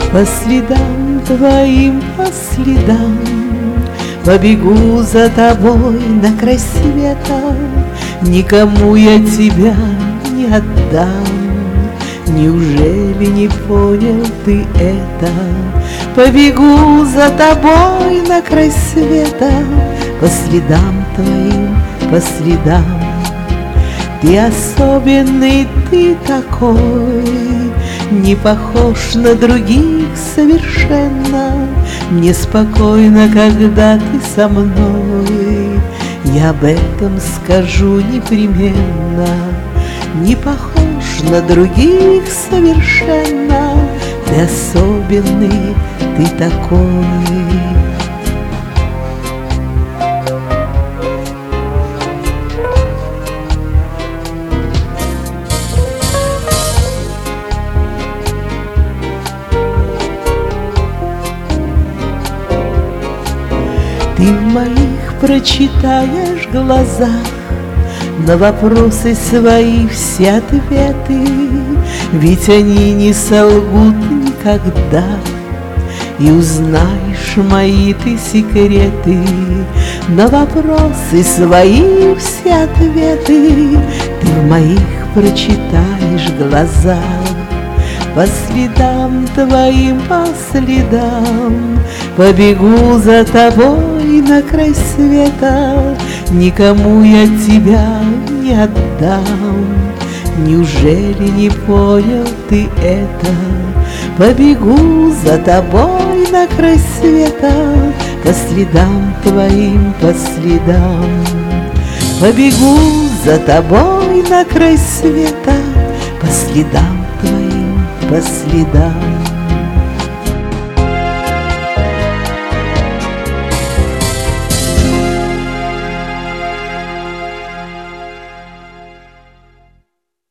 По следам твоим, по следам побегу за тобой на край света. Никому я тебя не отдам. Неужели не понял ты это? Побегу за тобой на край света. По следам твоим, по следам. Ты особенный, ты такой, не похож на других совершенно. Мне спокойно, когда ты со мной. Я об этом скажу непременно. Не похож на других совершенно. Ты особенный, ты такой. Ты в моих прочитаешь глазах на вопросы свои все ответы, ведь они не солгут никогда. И узнаешь мои ты секреты, на вопросы свои все ответы. Ты в моих прочитаешь глазах. По следам твоим, по следам побегу за тобой на край света. Никому я тебя не отдам. Неужели не понял ты это? Побегу за тобой на край света. По следам твоим, по следам побегу за тобой на край света. По следам твоим, по следам.